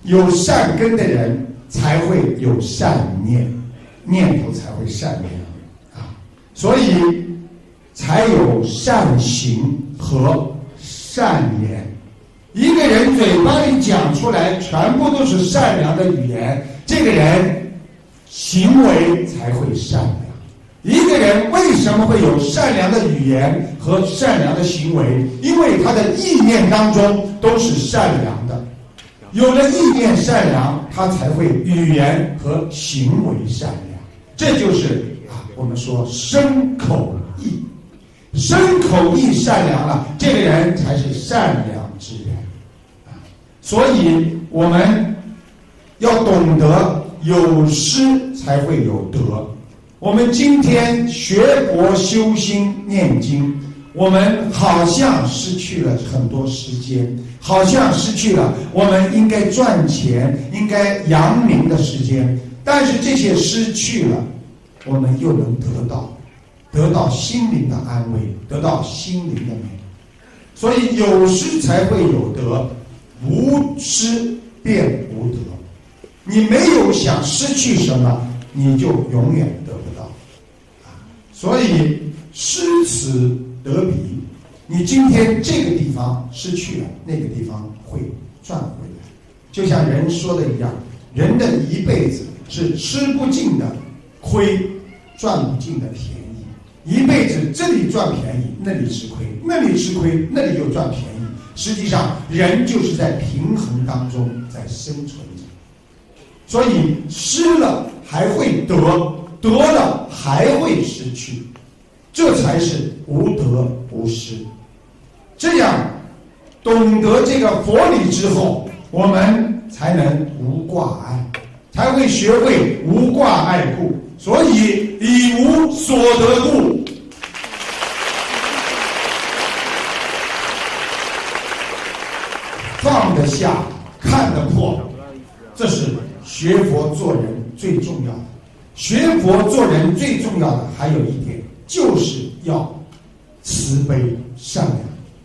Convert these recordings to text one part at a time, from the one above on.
有善根的人才会有善念，念头才会善良啊，所以才有善行和善言。一个人嘴巴里讲出来全部都是善良的语言，这个人行为才会善良。一个人为什么会有善良的语言和善良的行为？因为他的意念当中都是善良的，有了意念善良，他才会语言和行为善良。这就是我们说身口意，身口意善良了，这个人才是善良之人。所以我们要懂得有失才会有得。我们今天学佛修心念经，我们好像失去了很多时间，好像失去了我们应该赚钱应该扬名的时间，但是这些失去了，我们又能得到心灵的安慰，得到心灵的美。所以有失才会有得，无失便无得。你没有想失去什么，你就永远得不到。所以失此得彼，你今天这个地方失去了，那个地方会赚回来。就像人说的一样，人的一辈子是吃不尽的亏，赚不尽的便宜。一辈子这里赚便宜，那里吃亏，那里吃亏，那里又赚便宜。实际上人就是在平衡当中在生存着，所以失了还会得，得了还会失去，这才是无得无失。这样懂得这个佛理之后，我们才能无挂碍，才会学会无挂碍故，所以以无所得故。放得下，看得破，这是学佛做人最重要的。学佛做人最重要的还有一点，就是要慈悲善良。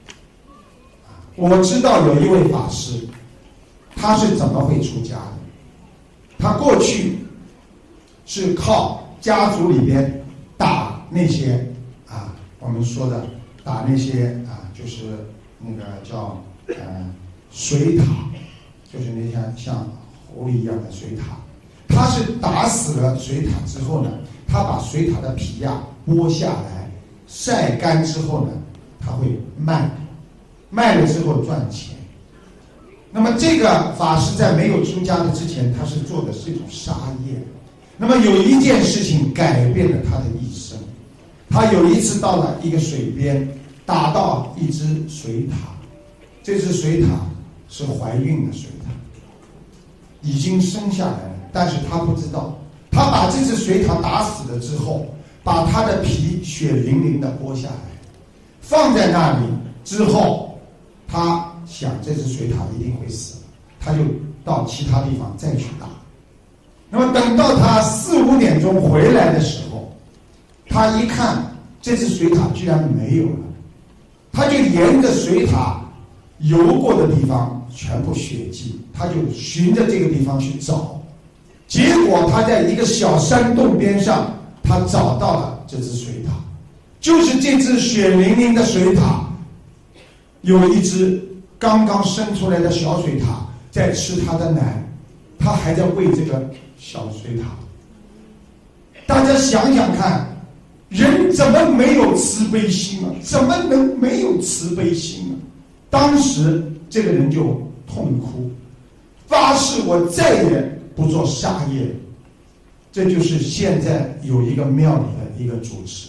我知道有一位法师，他是怎么会出家的？他过去是靠家族里边打那些我们说的打那些就是那个叫水獭，就是那像狐狸一样的水獭。他是打死了水獭之后呢，他把水獭的皮剥下来，晒干之后呢，他会卖了之后赚钱。那么这个法师在没有出家的之前，他是做的是一种杀业。那么有一件事情改变了他的一生。他有一次到了一个水边，打到一只水獭，这只水獭是怀孕的水獭，已经生下来了，但是他不知道。他把这只水獭打死了之后，把它的皮血淋淋的剥下来，放在那里之后，他想这只水獭一定会死，他就到其他地方再去打。那么等到他4、5点钟回来的时候，他一看这只水獭居然没有了，他就沿着水獭游过的地方全部血迹，他就循着这个地方去找，结果他在一个小山洞边上，他找到了这只水獭，就是这只血淋淋的水獭，有一只刚刚生出来的小水獭在吃它的奶，它还在喂这个小水獭。大家想想看，人怎么没有慈悲心啊？怎么能没有慈悲心啊？当时这个人就痛哭，发誓我再也不做杀业。这就是现在有一个庙里的一个主持，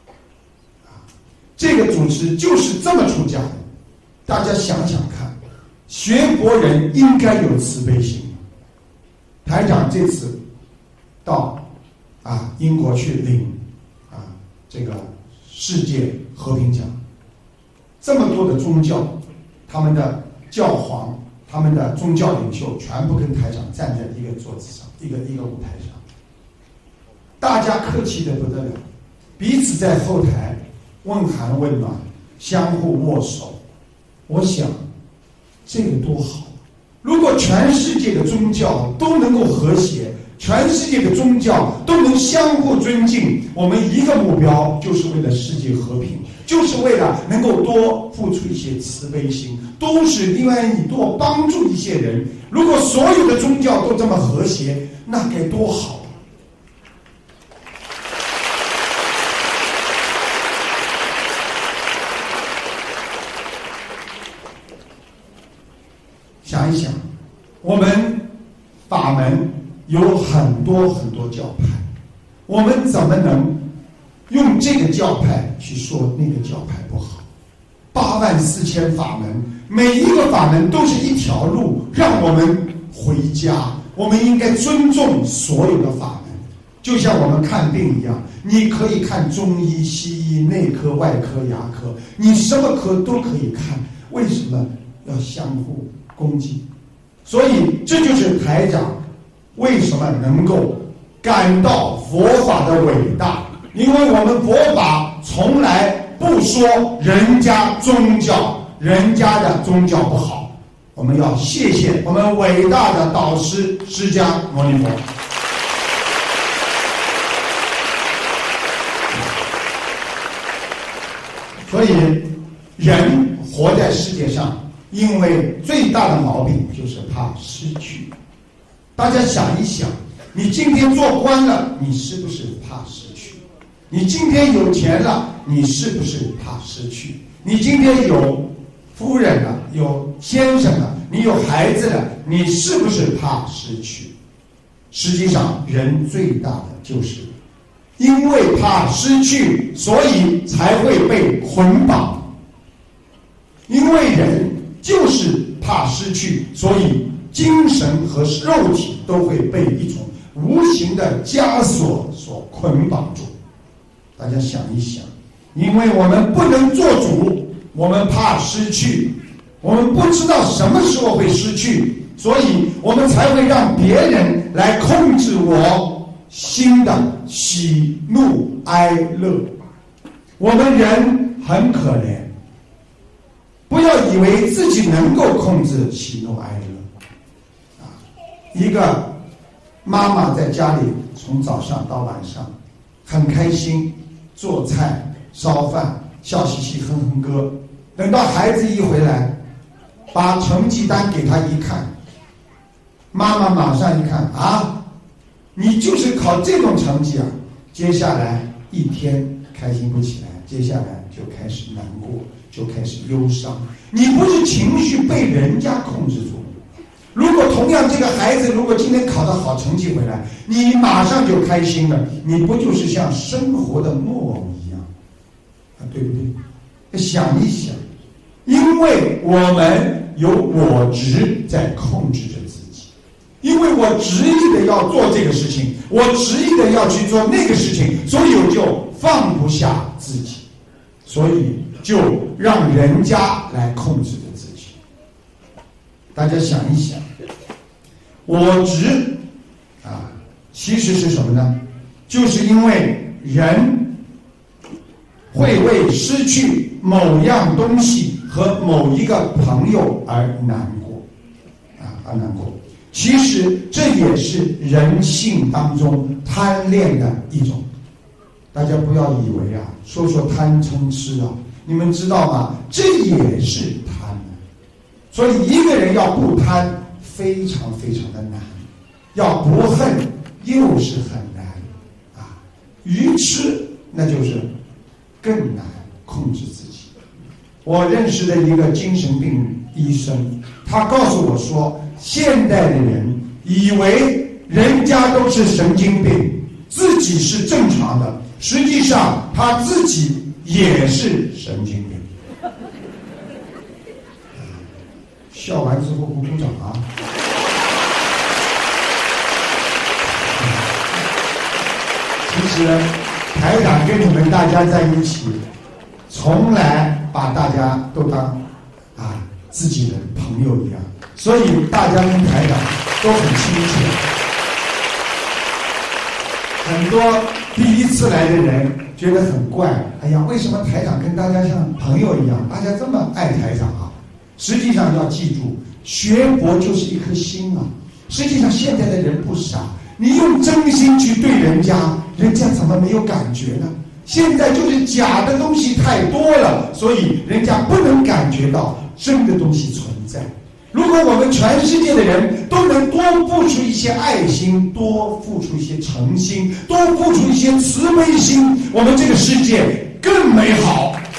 这个主持就是这么出家的。大家想想看，学佛人应该有慈悲心。台长这次到英国去领这个世界和平奖，这么多的宗教，他们的教皇，他们的宗教领袖全部跟台长站在一个桌子上，一个舞台上，大家客气得不得了，彼此在后台问寒问暖，相互握手。我想这个多好，如果全世界的宗教都能够和谐，全世界的宗教都能相互尊敬，我们一个目标就是为了世界和平，就是为了能够多付出一些慈悲心，都是愿意多帮助一些人。如果所有的宗教都这么和谐，那该多好。想一想，我们法门有很多很多教派，我们怎么能用这个教派去说那个教派不好？84000法门，每一个法门都是一条路，让我们回家。我们应该尊重所有的法门，就像我们看病一样，你可以看中医、西医、内科、外科、牙科，你什么科都可以看，为什么要相互攻击？所以这就是台长为什么能够感到佛法的伟大，因为我们佛法从来不说人家宗教，人家的宗教不好，我们要谢谢我们伟大的导师释迦牟尼佛。所以人活在世界上，因为最大的毛病就是怕失去。大家想一想，你今天做官了，你是不是怕失去？你今天有钱了，你是不是怕失去？你今天有夫人了，有先生了，你有孩子了，你是不是怕失去？实际上，人最大的就是因为怕失去，所以才会被捆绑。因为人就是怕失去，所以精神和肉体都会被一种无形的枷锁所捆绑住。大家想一想，因为我们不能做主，我们怕失去，我们不知道什么时候会失去，所以我们才会让别人来控制我心的喜怒哀乐。我们人很可怜，不要以为自己能够控制喜怒哀乐。一个妈妈在家里从早上到晚上很开心，做菜烧饭，笑嘻嘻哼哼歌，等到孩子一回来，把成绩单给他一看，妈妈马上一看啊，你就是考这种成绩啊，接下来一天开心不起来，接下来就开始难过，就开始忧伤。你不是情绪被人家控制住。如果同样这个孩子如果今天考得好成绩回来，你马上就开心了，你不就是像生活的木偶一样啊，对不对？想一想，因为我们有我执在控制着自己，因为我执意的要做这个事情，我执意的要去做那个事情，所以我就放不下自己，所以就让人家来控制着自己。大家想一想，我执啊，其实是什么呢？就是因为人会为失去某样东西和某一个朋友而难过而难过。其实这也是人性当中贪恋的一种。大家不要以为啊，说贪嗔痴啊，你们知道吗？这也是贪的。所以一个人要不贪，非常非常的难；要不恨，又是很难啊。愚痴那就是更难控制自己。我认识的一个精神病医生，他告诉我说，现代的人以为人家都是神经病，自己是正常的，实际上他自己也是神经病。笑完之后鼓鼓掌啊！其实台长跟你们大家在一起，从来把大家都当自己的朋友一样，所以大家跟台长都很亲切。很多第一次来的人觉得很怪，哎呀，为什么台长跟大家像朋友一样，大家这么爱台长啊？实际上要记住， 学佛就是一颗心啊。实际上现在的人不傻，你用真心去对人家，人家怎么没有感觉呢？现在就是假的东西太多了，所以人家不能感觉到真的东西存在。如果我们全世界的人都能多付出一些爱心，多付出一些诚心，多付出一些慈悲心，我们这个世界更美好。